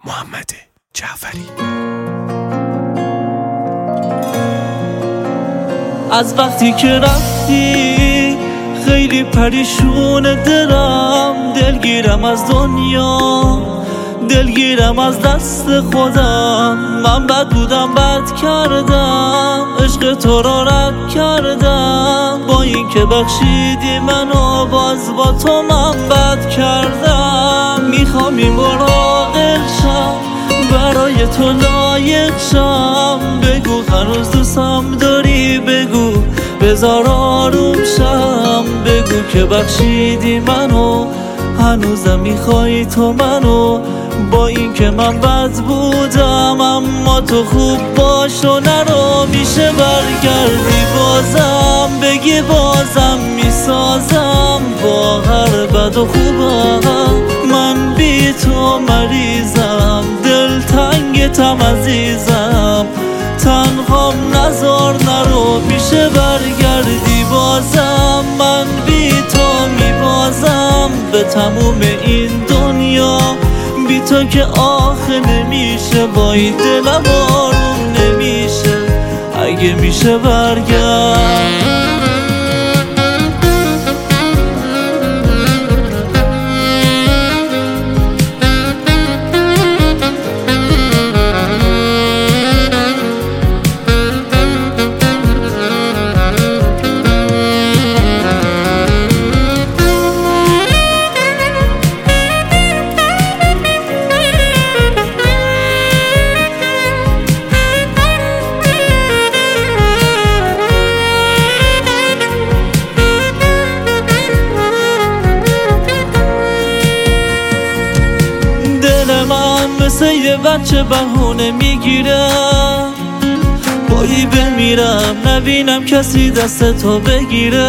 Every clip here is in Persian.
محمد جعفری. از وقتی که رفتی خیلی پریشون دلم، دلگیرم از دنیا، دلگیرم از دست خودم. من بد بودم، بد کردم، عشق تو را رد کردم. با این که بخشیدی منو، باز با تو من بد کردم. میخوام این مراقب شم، برای تو لایق شم. بگو هنوز دوستم داری، بگو بذار آروم شم. بگو که بخشیدی منو، هنوزم میخوای تو منو. با این که من بد بودم، اما تو خوب باش و نرو. میشه برگردی بازم، بگی بازم میسازم. با هر بد و خوبم من بی تو مریضم. دل تنگتم عزیزم، تنهام نزار نرو. میشه برگردی بازم، من بی تو میبازم. به تموم این دنیا بی تو که آخه نمیشه. وای دلم آروم نمیشه، اگه میشه برگرد. مثل یه بچه بهونه میگیره، بایی بمیرم نبینم کسی دست تو بگیره.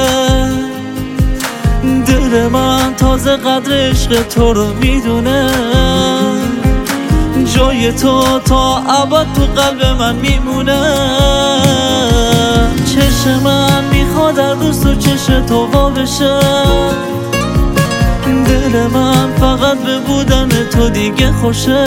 دل من تازه قدر عشق تو رو میدونه، جای تو تا ابد تو قلب من میمونه. چشم من میخواد در روز تو چش تو وا بشه. دل من فقط به بودن تو دیگه خوشه.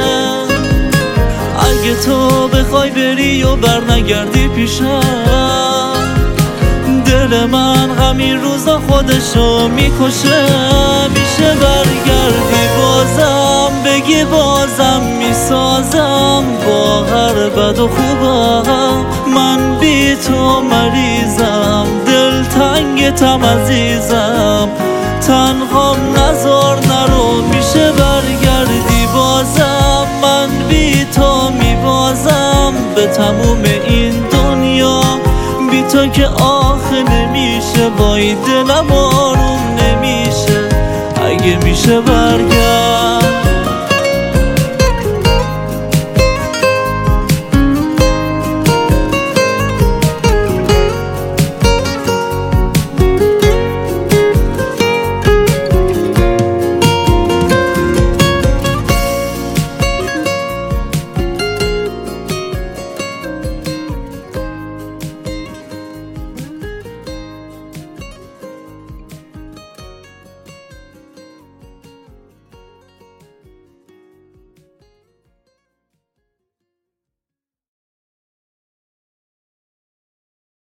اگه تو بخوای بری و بر نگردی پیشم، دل من همین روزا خودشو میکشه. میشه برگردی بازم، بگی بازم میسازم. با هر بد و خوبم من بی تو مریضم. دل تنگتم عزیزم، تنهام نزار نرو. میشه برگردی بازم، من بی تو میبازم. به تموم این دنیا بی تو که آخه نمیشه. وای دلم آروم نمیشه، اگه میشه برگردی.